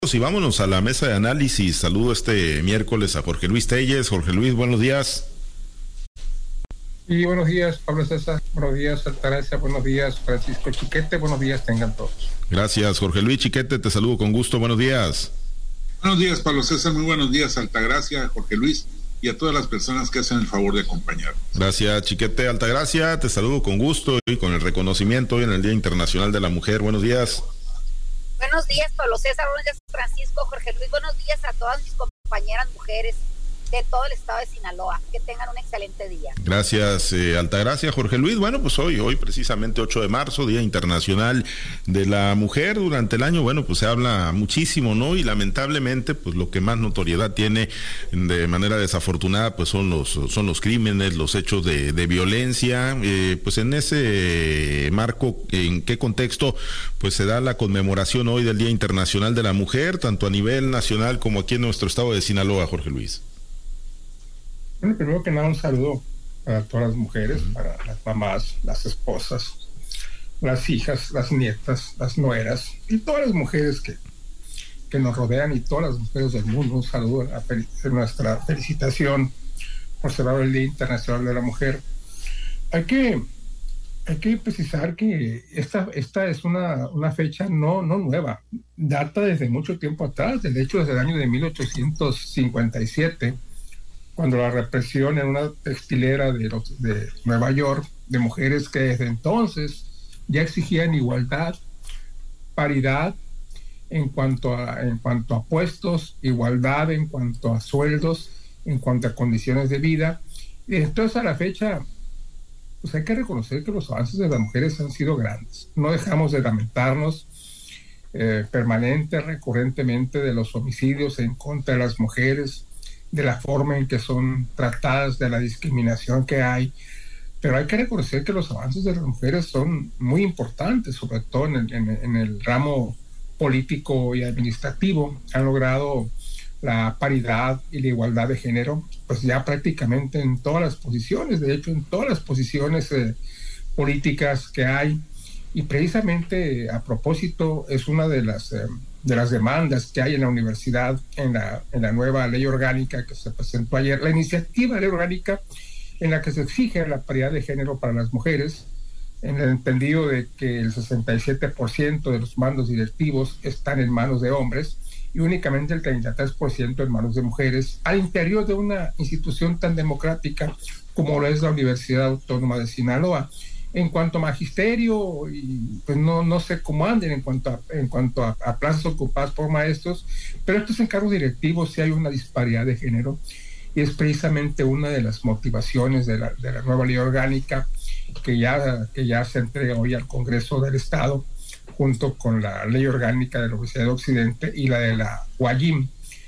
Y vámonos a la mesa de análisis. Saludo este miércoles a Jorge Luis Telles. Jorge Luis, buenos días. Y buenos días, Pablo César. Buenos días, Altagracia. Buenos días, Francisco Chiquete. Buenos días, tengan todos. Gracias, Jorge Luis Chiquete. Te saludo con gusto. Buenos días. Buenos días, Pablo César. Muy buenos días, Altagracia, Jorge Luis y a todas las personas que hacen el favor de acompañarnos. Gracias, Chiquete. Altagracia, te saludo con gusto y con el reconocimiento hoy en el Día Internacional de la Mujer. Buenos días. Buenos días, Pablo César. Buenos días, Francisco, Jorge Luis. Buenos días a todas mis compañeras mujeres de todo el estado de Sinaloa. Que tengan un excelente día. Gracias, Altagracia. Jorge Luis, bueno, pues hoy precisamente 8 de marzo, Día Internacional de la Mujer. Durante el año, bueno, pues se habla muchísimo, ¿no? Y lamentablemente, pues lo que más notoriedad tiene de manera desafortunada, pues son los crímenes, los hechos de violencia. Pues en ese marco, ¿en qué contexto pues se da la conmemoración hoy del Día Internacional de la Mujer, tanto a nivel nacional como aquí en nuestro estado de Sinaloa, Jorge Luis? Bueno, primero que nada, un saludo para todas las mujeres, para las mamás, las esposas, las hijas, las nietas, las nueras y todas las mujeres que nos rodean y todas las mujeres del mundo. Un saludo, nuestra felicitación por celebrar el Día Internacional de la Mujer. Hay que precisar que esta es una fecha no nueva, data desde mucho tiempo atrás, de hecho desde el año de 1857, cuando la represión en una textilera de Nueva York, de mujeres que desde entonces ya exigían igualdad, paridad en cuanto a puestos, igualdad en cuanto a sueldos, en cuanto a condiciones de vida. Y entonces a la fecha, pues hay que reconocer que los avances de las mujeres han sido grandes. No dejamos de lamentarnos recurrentemente de los homicidios en contra de las mujeres, de la forma en que son tratadas, de la discriminación que hay, pero hay que reconocer que los avances de las mujeres son muy importantes, sobre todo en el ramo político y administrativo. Han logrado la paridad y la igualdad de género, pues ya prácticamente en todas las posiciones, de hecho en todas las posiciones políticas que hay, y precisamente a propósito es una de las demandas que hay en la universidad, en la nueva ley orgánica que se presentó ayer, la iniciativa de ley orgánica en la que se exige la paridad de género para las mujeres, en el entendido de que el 67% de los mandos directivos están en manos de hombres y únicamente el 33% en manos de mujeres, al interior de una institución tan democrática como lo es la Universidad Autónoma de Sinaloa. En cuanto a magisterio, y pues no sé cómo anden en cuanto a plazas ocupadas por maestros, pero estos encargos directivos sí hay una disparidad de género, y es precisamente una de las motivaciones de la nueva ley orgánica que ya se entrega hoy al Congreso del Estado, junto con la ley orgánica de la Universidad de Occidente y la de la UAYIM.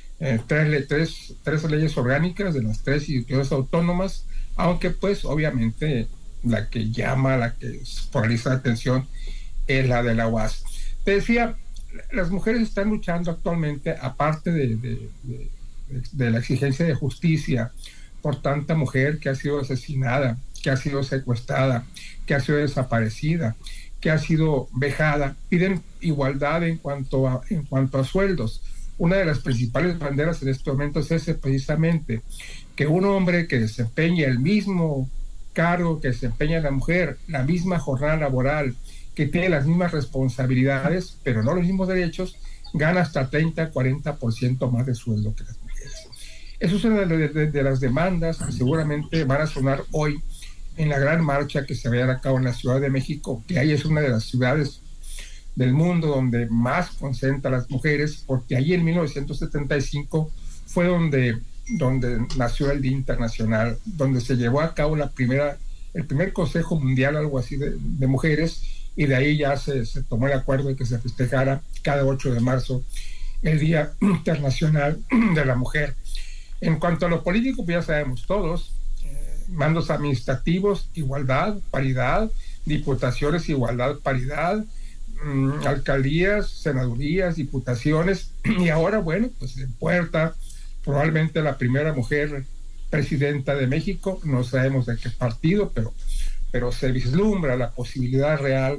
Tres leyes orgánicas de las tres instituciones autónomas, aunque pues obviamente la que polariza la atención es la de la UAS. Te decía, las mujeres están luchando actualmente, aparte de la exigencia de justicia por tanta mujer que ha sido asesinada, que ha sido secuestrada, que ha sido desaparecida, que ha sido vejada. Piden igualdad en cuanto a sueldos. Una de las principales banderas en este momento es precisamente que un hombre que desempeñe el mismo cargo que desempeña la mujer, la misma jornada laboral, que tiene las mismas responsabilidades, pero no los mismos derechos, gana hasta 30-40% más de sueldo que las mujeres. Eso es una de las demandas que seguramente van a sonar hoy en la gran marcha que se va a llevar a cabo en la Ciudad de México, que ahí es una de las ciudades del mundo donde más concentra a las mujeres, porque ahí en 1975 fue donde nació el Día Internacional, donde se llevó a cabo el primer Consejo Mundial, algo así, de mujeres, y de ahí ya se tomó el acuerdo de que se festejara cada 8 de marzo el Día Internacional de la Mujer. En cuanto a lo político, pues ya sabemos todos, mandos administrativos, igualdad, paridad, diputaciones, igualdad, paridad, alcaldías, senadurías, diputaciones, y ahora, bueno, pues en puerta, probablemente la primera mujer presidenta de México, no sabemos de qué partido, pero se vislumbra la posibilidad real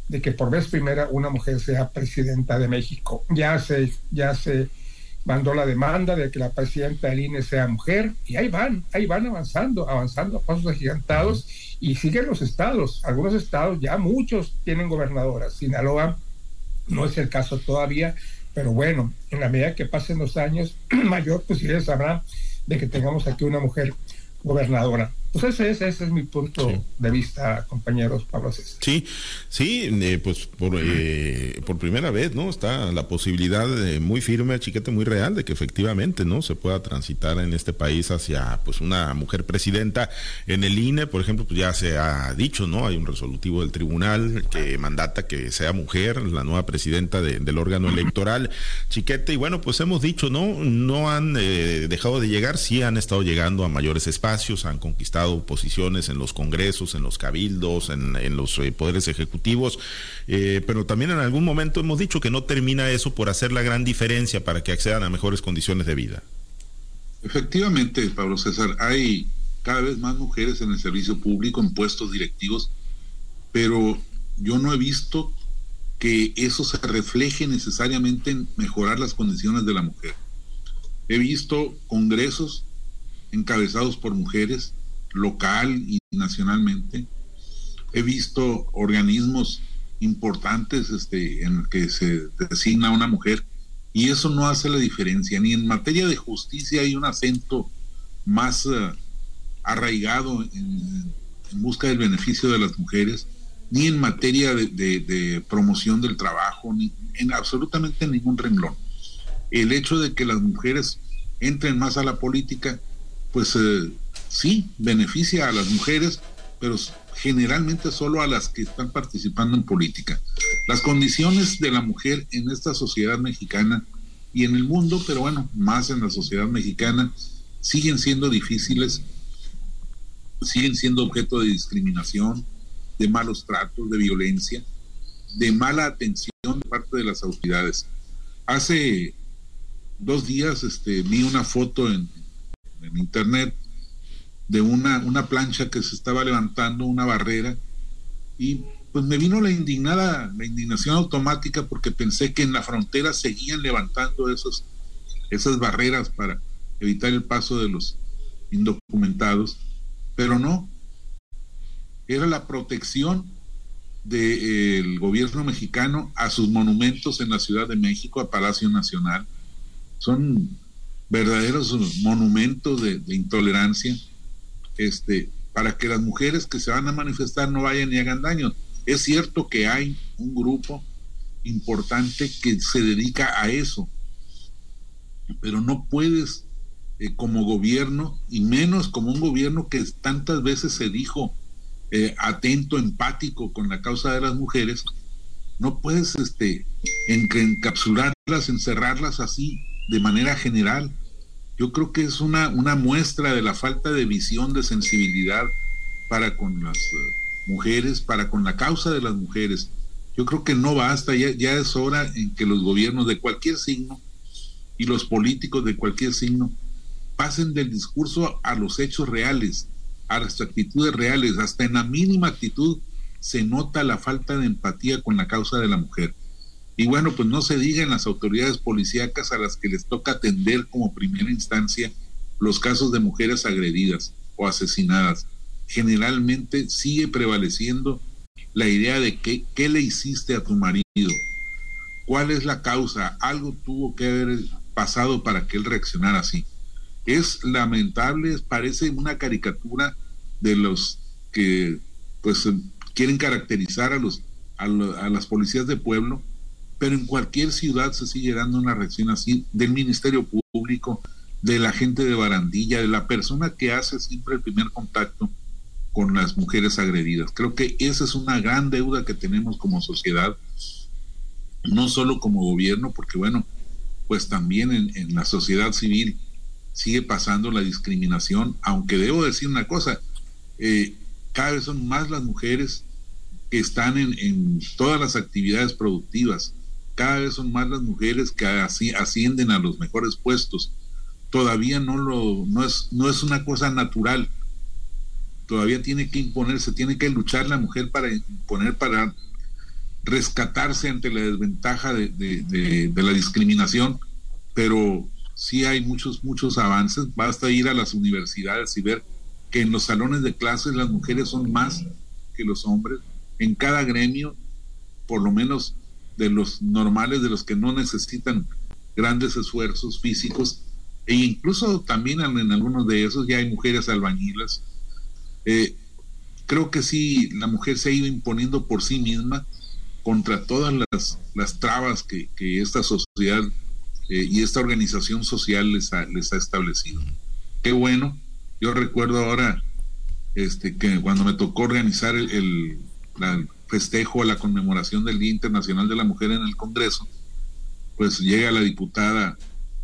de que por vez primera una mujer sea presidenta de México. Ya se mandó la demanda de que la presidenta del INE sea mujer, y ahí van avanzando a pasos agigantados, y siguen los estados. Algunos estados, ya muchos tienen gobernadoras. Sinaloa no es el caso todavía, pero bueno, en la medida que pasen los años, mayor posibilidades habrá de que tengamos aquí una mujer gobernadora. Pues ese es mi punto de vista, compañeros. Pablo César. Sí, pues por primera vez, ¿no? Está la posibilidad muy firme, Chiquete, muy real, de que efectivamente, ¿no?, se pueda transitar en este país hacia, pues, una mujer presidenta. En el INE, por ejemplo, pues ya se ha dicho, ¿no? Hay un resolutivo del tribunal que mandata que sea mujer la nueva presidenta del órgano electoral, Chiquete, y bueno, pues hemos dicho, no han dejado de llegar, sí han estado llegando a mayores espacios, han conquistado posiciones en los congresos, en los cabildos, en los poderes ejecutivos, pero también en algún momento hemos dicho que no termina eso por hacer la gran diferencia para que accedan a mejores condiciones de vida. Efectivamente, Pablo César, hay cada vez más mujeres en el servicio público, en puestos directivos, pero yo no he visto que eso se refleje necesariamente en mejorar las condiciones de la mujer. He visto congresos encabezados por mujeres, local y nacionalmente. He visto organismos importantes en el que se designa una mujer, y eso no hace la diferencia. Ni en materia de justicia hay un acento más arraigado en busca del beneficio de las mujeres, ni en materia de promoción del trabajo, ni en absolutamente ningún renglón. El hecho de que las mujeres entren más a la política, pues sí, beneficia a las mujeres, pero generalmente solo a las que están participando en política. Las condiciones de la mujer en esta sociedad mexicana y en el mundo, pero bueno, más en la sociedad mexicana, siguen siendo difíciles, siguen siendo objeto de discriminación, de malos tratos, de violencia, de mala atención de parte de las autoridades. Hace 2 días vi una foto en internet de una plancha que se estaba levantando, una barrera, y pues me vino la indignación automática, porque pensé que en la frontera seguían levantando esas barreras para evitar el paso de los indocumentados, pero no, era la protección del gobierno mexicano a sus monumentos en la Ciudad de México, a Palacio Nacional. Son verdaderos monumentos de intolerancia, para que las mujeres que se van a manifestar no vayan y hagan daño. Es cierto que hay un grupo importante que se dedica a eso, pero no puedes, como gobierno, y menos como un gobierno que tantas veces se dijo atento, empático con la causa de las mujeres, no puedes encapsularlas, encerrarlas así de manera general. Yo creo que es una muestra de la falta de visión, de sensibilidad para con las mujeres, para con la causa de las mujeres. Yo creo que no basta, ya es hora en que los gobiernos de cualquier signo y los políticos de cualquier signo pasen del discurso a los hechos reales, a las actitudes reales. Hasta en la mínima actitud se nota la falta de empatía con la causa de la mujer. Y bueno, pues no se diga en las autoridades policíacas, a las que les toca atender como primera instancia los casos de mujeres agredidas o asesinadas. Generalmente sigue prevaleciendo la idea de qué le hiciste a tu marido, cuál es la causa, algo tuvo que haber pasado para que él reaccionara así. Es lamentable, parece una caricatura de los que pues quieren caracterizar a las policías de pueblo, pero en cualquier ciudad se sigue dando una reacción así, del Ministerio Público, de la gente de barandilla, de la persona que hace siempre el primer contacto con las mujeres agredidas. Creo que esa es una gran deuda que tenemos como sociedad, no solo como gobierno, porque bueno, pues también en la sociedad civil sigue pasando la discriminación, aunque debo decir una cosa, cada vez son más las mujeres que están en todas las actividades productivas, cada vez son más las mujeres que ascienden a los mejores puestos. Todavía no es una cosa natural, todavía tiene que imponerse, tiene que luchar la mujer para imponer, para rescatarse ante la desventaja de la discriminación, pero sí hay muchos avances. Basta ir a las universidades y ver que en los salones de clases las mujeres son más que los hombres, en cada gremio, por lo menos de los normales, de los que no necesitan grandes esfuerzos físicos, e incluso también en algunos de esos ya hay mujeres albañilas. Creo que sí, la mujer se ha ido imponiendo por sí misma contra todas las trabas que esta sociedad y esta organización social les ha establecido. Qué bueno. Yo recuerdo ahora que cuando me tocó organizar el festejo, la conmemoración del Día Internacional de la Mujer en el Congreso, pues llega la diputada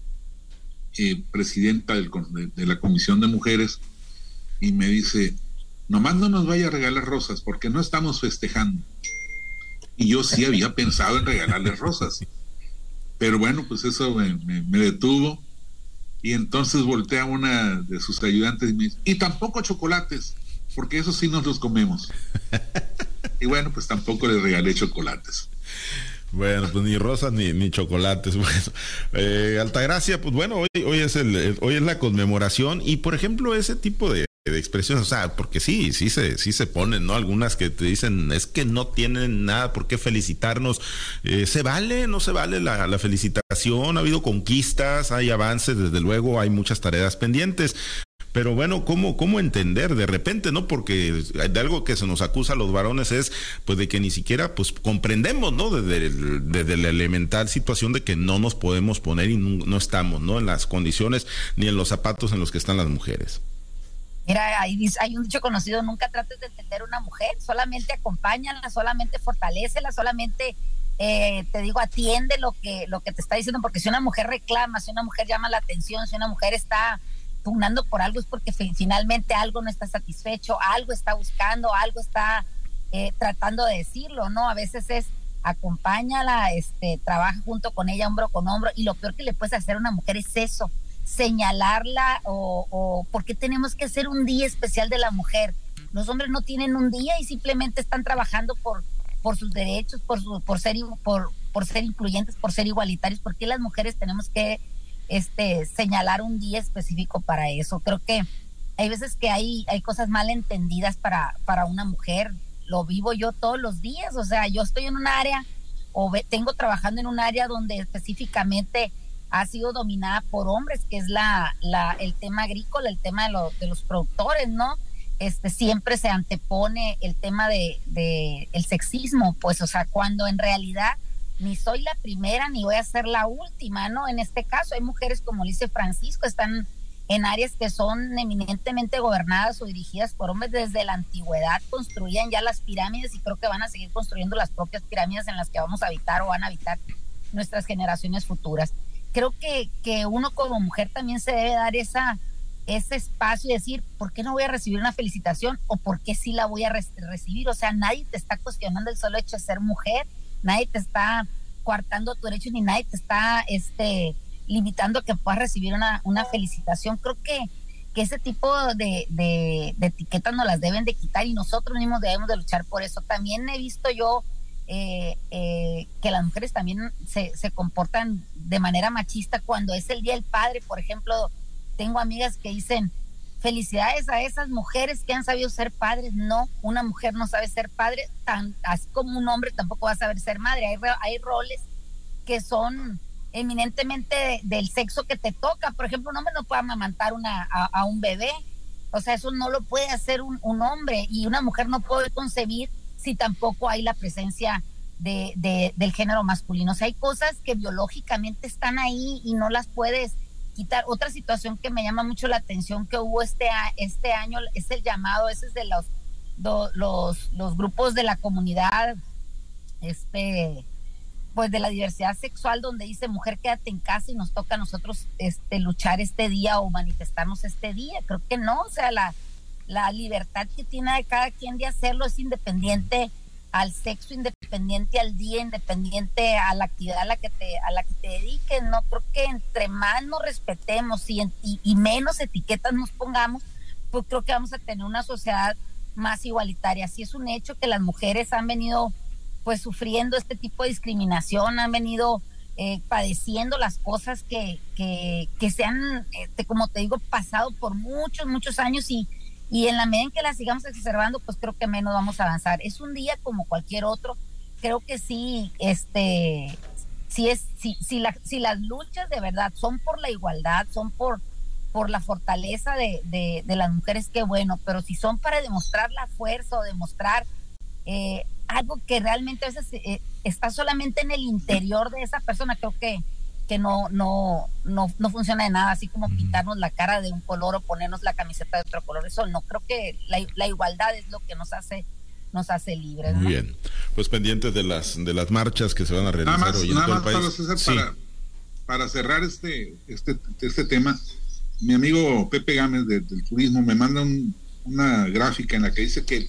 presidenta de la Comisión de Mujeres y me dice: nomás no nos vaya a regalar rosas porque no estamos festejando. Y yo sí había pensado en regalarles rosas, pero bueno, pues eso me detuvo, y entonces volteé a una de sus ayudantes y me dice: y tampoco chocolates, porque eso sí nos los comemos. Y bueno, pues tampoco les regalé chocolates. Bueno, pues ni rosas ni chocolates. Bueno, Altagracia, pues bueno, hoy es la conmemoración, y por ejemplo ese tipo de expresiones, o sea, porque sí se ponen, ¿no? Algunas que te dicen, es que no tienen nada por qué felicitarnos. ¿Se vale? ¿No se vale la felicitación? Ha habido conquistas, hay avances, desde luego hay muchas tareas pendientes. Pero bueno, ¿cómo entender de repente, no? Porque de algo que se nos acusa a los varones es, pues, de que ni siquiera, pues, comprendemos, ¿no? Desde la elemental situación de que no nos podemos poner y no estamos, ¿no? En las condiciones ni en los zapatos en los que están las mujeres. Mira, hay un dicho conocido: nunca trates de entender a una mujer, solamente acompáñala, solamente fortalécela, solamente, te digo, atiende lo que te está diciendo, porque si una mujer reclama, si una mujer llama la atención, si una mujer está pugnando por algo, es porque finalmente algo no está satisfecho, algo está buscando, algo está tratando de decirlo, ¿no? A veces es acompáñala, trabaja junto con ella hombro con hombro, y lo peor que le puedes hacer a una mujer es eso, señalarla o porque tenemos que hacer un día especial de la mujer. Los hombres no tienen un día y simplemente están trabajando por sus derechos, por ser incluyentes, por ser igualitarios. ¿Por qué las mujeres tenemos que señalar un día específico para eso? Creo que hay veces que hay cosas mal entendidas para una mujer. Lo vivo yo todos los días. O sea, yo estoy en un área tengo trabajando en un área donde específicamente ha sido dominada por hombres, que es el tema agrícola, el tema de los productores, ¿no? Siempre se antepone el tema de el sexismo, pues, o sea, cuando en realidad ni soy la primera ni voy a ser la última, ¿no? En este caso hay mujeres, como dice Francisco, están en áreas que son eminentemente gobernadas o dirigidas por hombres. Desde la antigüedad construían ya las pirámides, y creo que van a seguir construyendo las propias pirámides en las que vamos a habitar o van a habitar nuestras generaciones futuras. Creo que uno como mujer también se debe dar ese espacio y decir, ¿por qué no voy a recibir una felicitación? ¿O por qué sí la voy a recibir? O sea, nadie te está cuestionando el solo hecho de ser mujer, nadie te está coartando tu derecho, ni nadie te está limitando a que puedas recibir una felicitación. Creo que ese tipo de etiquetas nos las deben de quitar, y nosotros mismos debemos de luchar por eso. También he visto yo que las mujeres también se comportan de manera machista cuando es el Día del Padre. Por ejemplo, tengo amigas que dicen, felicidades a esas mujeres que han sabido ser padres. No, una mujer no sabe ser padre, así como un hombre tampoco va a saber ser madre. Hay roles que son eminentemente del sexo que te toca. Por ejemplo, un hombre no puede amamantar a un bebé, o sea, eso no lo puede hacer un hombre, y una mujer no puede concebir si tampoco hay la presencia del género masculino. O sea, hay cosas que biológicamente están ahí y no las puedes quitar. Otra situación que me llama mucho la atención que hubo este año es el llamado, ese es de los grupos de la comunidad, pues de la diversidad sexual, donde dice, mujer, quédate en casa, y nos toca a nosotros luchar este día o manifestarnos este día. Creo que no, o sea, la libertad que tiene de cada quien de hacerlo es independiente al sexo, independiente al día, independiente a la actividad a la que te dediques. No, creo que entre más nos respetemos y menos etiquetas nos pongamos, pues creo que vamos a tener una sociedad más igualitaria. Sí, es un hecho que las mujeres han venido pues sufriendo este tipo de discriminación, han venido padeciendo las cosas que se han, como te digo, pasado por muchos años, y en la medida en que las sigamos exacerbando, pues creo que menos vamos a avanzar. Es un día como cualquier otro. Creo que sí, si las luchas de verdad son por la igualdad, son por la fortaleza de las mujeres, qué bueno, pero si son para demostrar la fuerza o demostrar algo que realmente a veces está solamente en el interior de esa persona, creo que no funciona de nada, así como pintarnos la cara de un color o ponernos la camiseta de otro color. Eso no, creo que la igualdad es lo que nos hace libres, ¿no? Muy bien, pues pendientes de las marchas que se van a realizar hoy en todo el país. Pablo César, sí. Para cerrar este tema, mi amigo Pepe Gámez del turismo me manda una gráfica en la que dice que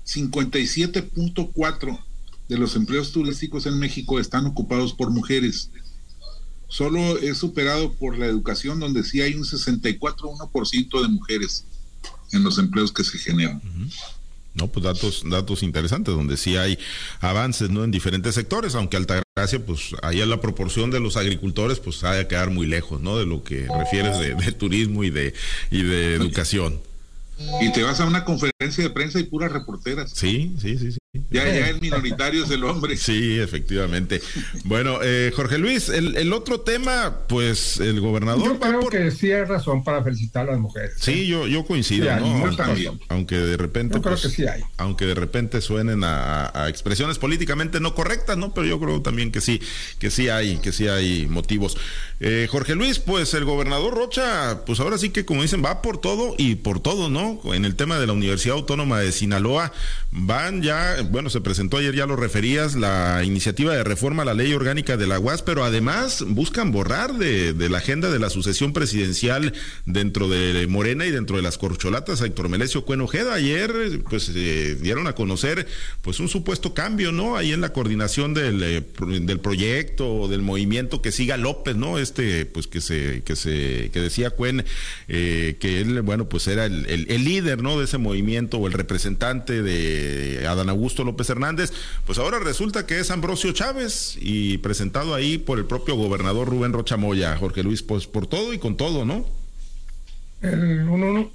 57.4 de los empleos turísticos en México están ocupados por mujeres. Solo es superado por la educación, donde sí hay un 64.1% de mujeres en los empleos que se generan. No, pues datos interesantes, donde sí hay avances, ¿no?, en diferentes sectores, aunque Altagracia, pues ahí la proporción de los agricultores, pues ha de quedar muy lejos, ¿no?, de lo que refieres de turismo y de educación. Y te vas a una conferencia de prensa y puras reporteras. Sí. Ya el minoritario es el hombre. Sí, efectivamente. Bueno, Jorge Luis, el otro tema, pues el gobernador... Yo creo que sí hay razón para felicitar a las mujeres. Sí, yo coincido, sí, ¿no? Aunque de repente... Yo creo que sí hay. Aunque de repente suenen a expresiones políticamente no correctas, ¿no? Pero yo creo también que sí hay motivos. Jorge Luis, pues el gobernador Rocha, pues ahora sí que, como dicen, va por todo y por todo, ¿no? En el tema de la Universidad Autónoma de Sinaloa, van ya... Bueno, se presentó ayer, ya lo referías, la iniciativa de reforma a la ley orgánica de la UAS, pero además buscan borrar de la agenda de la sucesión presidencial dentro de Morena y dentro de las corcholatas a Héctor Melesio Cuen Ojeda. Ayer, pues, dieron a conocer, pues, un supuesto cambio, ¿no?, ahí en la coordinación del proyecto, del movimiento Que Siga López, ¿no?, pues, que decía Cuen, que él, bueno, pues, era el líder, ¿no?, de ese movimiento, o el representante de Adán Augusto López Hernández. Pues ahora resulta que es Ambrosio Chávez, y presentado ahí por el propio gobernador Rubén Rocha Moya. Jorge Luis, pues por todo y con todo, ¿no? El 1-2.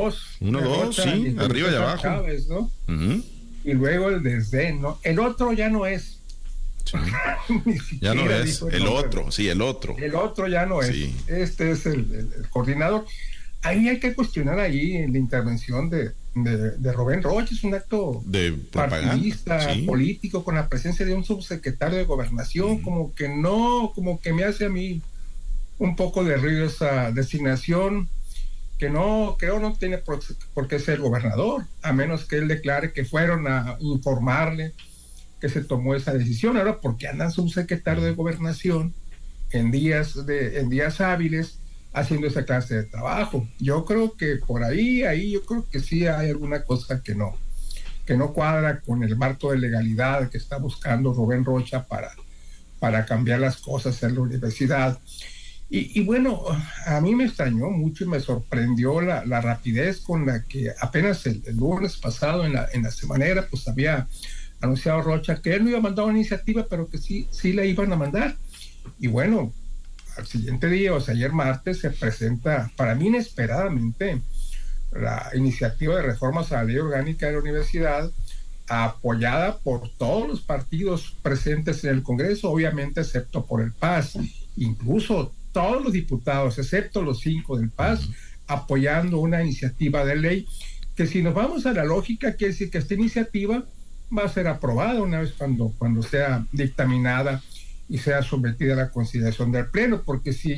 1-2, sí, arriba y abajo. Chávez, ¿no? Y luego el desdén, ¿no? El otro ya no es. Sí. Ya no es, el otro. El otro ya no es. Sí. Este es el coordinador. Ahí hay que cuestionar ahí la intervención de Rubén Rocha. Es un acto de partidista, sí, político, con la presencia de un subsecretario de Gobernación, como que me hace a mí un poco de ruido esa designación, que no tiene por qué ser gobernador, a menos que él declare que fueron a informarle que se tomó esa decisión. Ahora, ¿por qué andan subsecretario de Gobernación en días hábiles haciendo esa clase de trabajo? Yo creo que por ahí yo creo que sí hay alguna cosa que no cuadra con el marco de legalidad que está buscando Rubén Rocha para cambiar las cosas en la universidad. Y bueno, a mí me extrañó mucho y me sorprendió la rapidez con la que apenas el lunes pasado en la semanera, pues había anunciado Rocha que él no iba a mandar una iniciativa, pero que sí la iban a mandar. Y bueno, al siguiente día, o sea, ayer martes, se presenta, para mí inesperadamente, la iniciativa de reformas a la ley orgánica de la universidad, apoyada por todos los partidos presentes en el Congreso, obviamente excepto por el PAS, incluso todos los diputados, excepto los 5 del PAS, apoyando una iniciativa de ley, que si nos vamos a la lógica, quiere decir que esta iniciativa va a ser aprobada una vez cuando sea dictaminada y sea sometida a la consideración del Pleno, porque si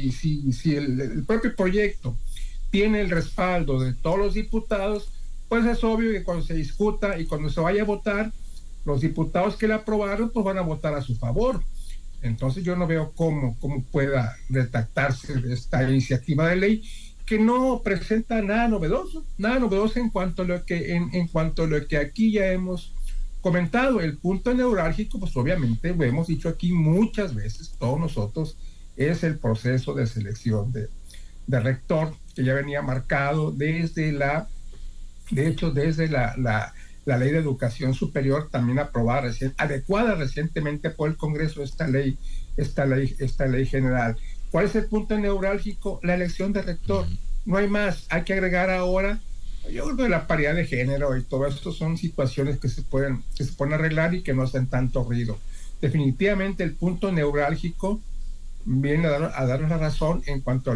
el propio proyecto tiene el respaldo de todos los diputados, pues es obvio que cuando se discuta y cuando se vaya a votar, los diputados que la aprobaron pues van a votar a su favor. Entonces yo no veo cómo pueda retractarse de esta iniciativa de ley, que no presenta nada novedoso en cuanto a lo que aquí ya hemos comentado. El punto neurálgico, pues obviamente lo hemos dicho aquí muchas veces, todos nosotros, es el proceso de selección de rector, que ya venía marcado desde la la ley de educación superior, también adecuada recientemente por el Congreso, esta ley general. ¿Cuál es el punto neurálgico? La elección de rector. No hay más. Hay que agregar ahora, yo creo que la paridad de género y todo esto son situaciones que se pueden arreglar y que no hacen tanto ruido. Definitivamente el punto neurálgico viene a darnos la razón en cuanto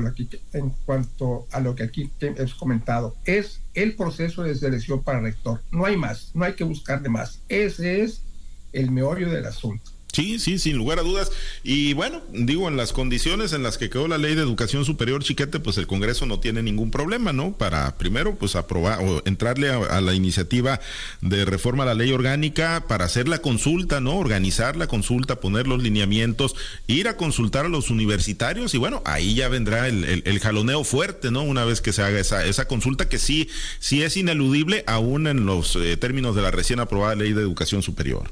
a lo que aquí hemos comentado. Es el proceso de selección para rector. No hay más, no hay que buscar de más. Ese es el meollo del asunto. Sí, sin lugar a dudas. Y bueno, digo, en las condiciones en las que quedó la ley de educación superior, Chiquete, pues el Congreso no tiene ningún problema, ¿no? Para primero, pues aprobar o entrarle a la iniciativa de reforma a la ley orgánica para hacer la consulta, ¿no? Organizar la consulta, poner los lineamientos, ir a consultar a los universitarios y bueno, ahí ya vendrá el jaloneo fuerte, ¿no? Una vez que se haga esa consulta que sí es ineludible aún en los términos de la recién aprobada ley de educación superior.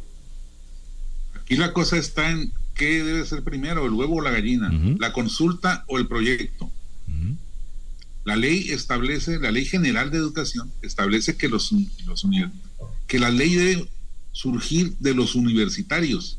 Y la cosa está en qué debe ser primero, el huevo o la gallina, la consulta o el proyecto. La ley general de educación establece que que la ley debe surgir de los universitarios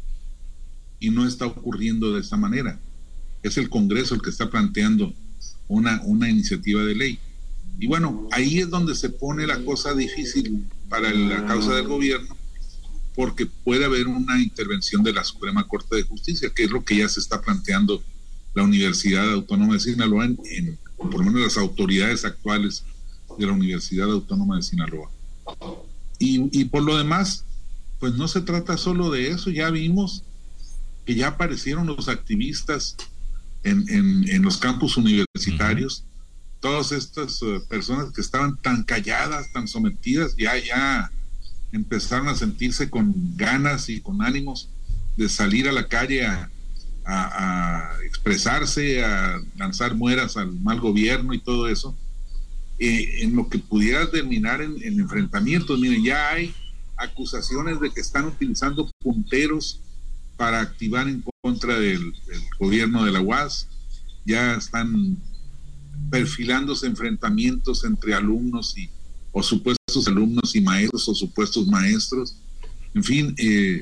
y no está ocurriendo de esta manera. Es el Congreso el que está planteando una iniciativa de ley. Y bueno, ahí es donde se pone la cosa difícil para la causa del gobierno, porque puede haber una intervención de la Suprema Corte de Justicia, que es lo que ya se está planteando la Universidad Autónoma de Sinaloa, por lo menos las autoridades actuales de la Universidad Autónoma de Sinaloa. Y por lo demás, pues no se trata solo de eso. Ya vimos que ya aparecieron los activistas en los campus universitarios, todas estas personas que estaban tan calladas, tan sometidas, ya empezaron a sentirse con ganas y con ánimos de salir a la calle a expresarse, a lanzar mueras al mal gobierno y todo eso, en lo que pudiera terminar en enfrentamientos. Miren, ya hay acusaciones de que están utilizando punteros para activar en contra del gobierno de la UAS, ya están perfilándose enfrentamientos entre alumnos o supuestos alumnos y maestros o supuestos maestros. En fin,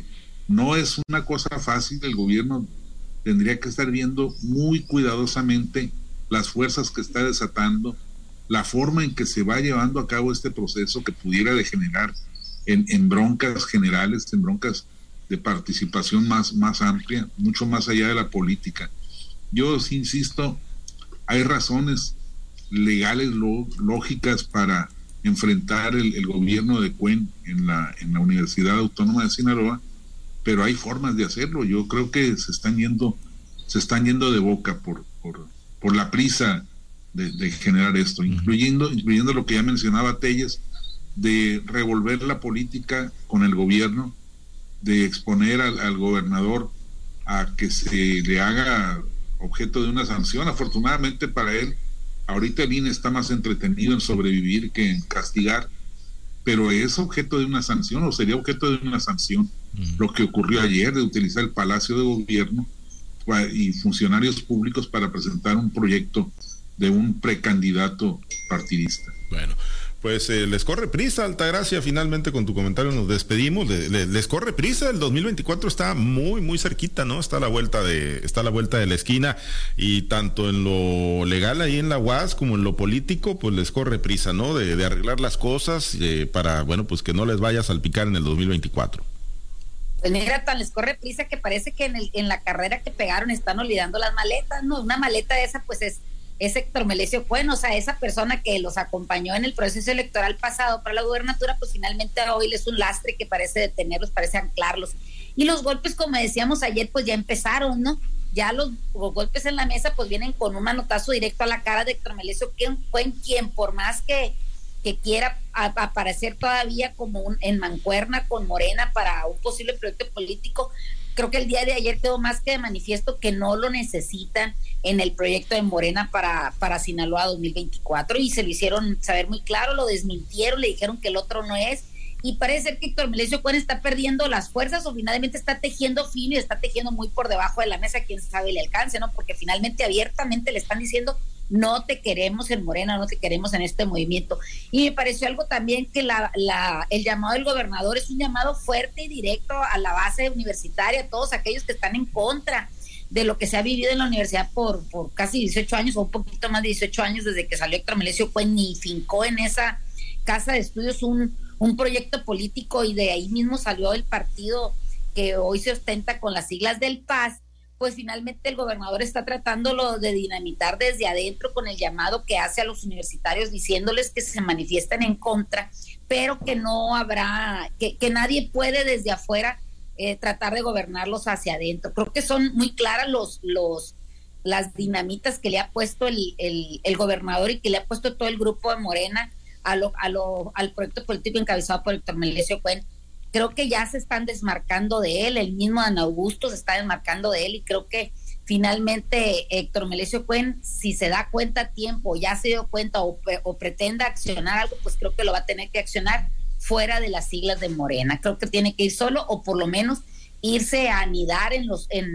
no es una cosa fácil. El gobierno tendría que estar viendo muy cuidadosamente las fuerzas que está desatando, la forma en que se va llevando a cabo este proceso que pudiera degenerar en broncas generales, en broncas de participación más amplia, mucho más allá de la política. Yo sí insisto, hay razones legales, lógicas para enfrentar el gobierno de Cuen en la Universidad Autónoma de Sinaloa, pero hay formas de hacerlo. Yo creo que se están yendo de boca por la prisa de generar esto, incluyendo lo que ya mencionaba Telles, de revolver la política con el gobierno, de exponer al gobernador a que se le haga objeto de una sanción. Afortunadamente para él, ahorita el INE está más entretenido en sobrevivir que en castigar, pero es objeto de una sanción, o sería objeto de una sanción lo que ocurrió ayer, de utilizar el Palacio de Gobierno y funcionarios públicos para presentar un proyecto de un precandidato partidista. Bueno, pues les corre prisa, Altagracia. Finalmente con tu comentario nos despedimos. Les corre prisa, el 2024 está muy muy cerquita, ¿no? Está a la vuelta de la esquina, y tanto en lo legal ahí en la UAS como en lo político, pues les corre prisa, ¿no? De arreglar las cosas para, bueno, pues que no les vaya a salpicar en el 2024. Pues mira, tan les corre prisa que parece que en la carrera que pegaron están olvidando las maletas, ¿no? Una maleta de esa pues es Héctor Melesio Cuen, o sea, esa persona que los acompañó en el proceso electoral pasado para la gubernatura, pues finalmente hoy es un lastre que parece detenerlos, parece anclarlos. Y los golpes, como decíamos ayer, pues ya empezaron, ¿no? Ya los golpes en la mesa pues vienen con un manotazo directo a la cara de Héctor Melesio Cuen, quien por más que quiera aparecer todavía como en mancuerna con Morena para un posible proyecto político, creo que el día de ayer quedó más que de manifiesto que no lo necesitan en el proyecto de Morena para Sinaloa 2024, y se lo hicieron saber muy claro, lo desmintieron, le dijeron que el otro no es, y parece ser que Héctor Melesio Cuen está perdiendo las fuerzas, o finalmente está tejiendo fino y está tejiendo muy por debajo de la mesa, quién sabe le alcance, ¿no? Porque finalmente abiertamente le están diciendo no te queremos en Morena, no te queremos en este movimiento. Y me pareció algo también que el llamado del gobernador es un llamado fuerte y directo a la base universitaria, a todos aquellos que están en contra de lo que se ha vivido en la universidad por casi 18 años o un poquito más de 18 años desde que salió Héctor Melesio Cuen y fincó en esa casa de estudios un proyecto político, y de ahí mismo salió el partido que hoy se ostenta con las siglas del PAS. Pues finalmente el gobernador está tratándolo de dinamitar desde adentro con el llamado que hace a los universitarios diciéndoles que se manifiesten en contra, pero que no habrá, que nadie puede desde afuera tratar de gobernarlos hacia adentro. Creo que son muy claras las dinamitas que le ha puesto el gobernador y que le ha puesto todo el grupo de Morena al proyecto político encabezado por Héctor Melesio Cuen. Creo que ya se están desmarcando de él, el mismo Dan Augusto se está desmarcando de él, y creo que finalmente Héctor Melesio Cuen, si se da cuenta a tiempo, ya se dio cuenta o pretenda accionar algo, pues creo que lo va a tener que accionar fuera de las siglas de Morena. Creo que tiene que ir solo, o por lo menos irse a anidar en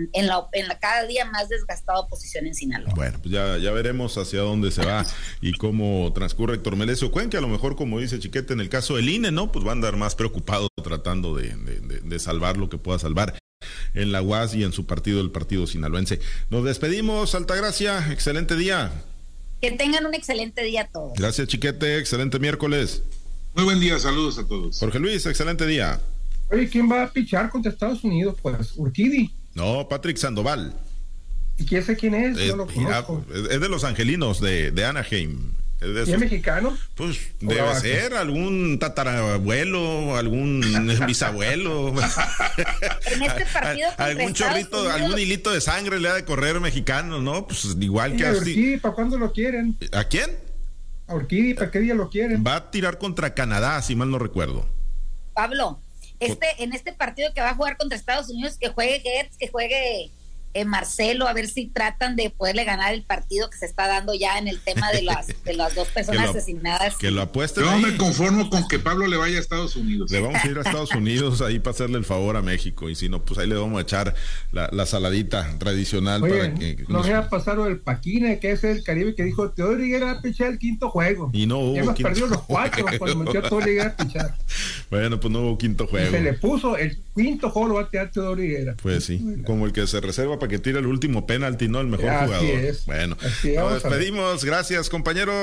la cada día más desgastada oposición en Sinaloa. Bueno, pues ya veremos hacia dónde se va y cómo transcurre Héctor Melesio Cuen, que a lo mejor, como dice Chiquete, en el caso del INE, ¿no? Pues va a andar más preocupado tratando de salvar lo que pueda salvar en la UAS y en su partido, el partido sinaloense. Nos despedimos, Altagracia, excelente día. Que tengan un excelente día todos. Gracias, Chiquete, excelente miércoles. Muy buen día, saludos a todos. Jorge Luis, excelente día. Oye, ¿quién va a pichar contra Estados Unidos? Pues Urquidi. No, Patrick Sandoval. ¿Y quién sé quién es? Yo lo conozco. Es de los angelinos de Anaheim. ¿Y es mexicano? Pues debe ser algún tatarabuelo, algún bisabuelo. En este partido algún chorrito, Unidos, algún hilito de sangre le ha de correr mexicano, ¿no? Pues igual que así. ¿Para cuándo lo quieren? ¿A quién? A Urquidi, ¿para qué día lo quieren? Va a tirar contra Canadá, si mal no recuerdo. Pablo, en este partido que va a jugar contra Estados Unidos, que juegue Gertz, que juegue Marcelo, a ver si tratan de poderle ganar el partido que se está dando ya en el tema de las dos personas asesinadas. Que lo apuesten. Yo me conformo con que Pablo le vaya a Estados Unidos. Le vamos a ir a Estados Unidos ahí para hacerle el favor a México, y si no, pues ahí le vamos a echar la saladita tradicional. Oye, para que no se ha pasado el Paquine, que es el Caribe, que dijo Teodoro Higuera a pichar el quinto juego. Y no hubo. Ya hemos perdido los 4 cuando metió a Teodoro Higuera a pichar. Bueno, pues no hubo quinto juego. Y se le puso el quinto juego, lo va a tirar Teodoro Higuera. Pues sí, como el que se reserva para que tire el último penalti, ¿no? El mejor jugador. Es. Bueno, así nos despedimos. Gracias, compañeros.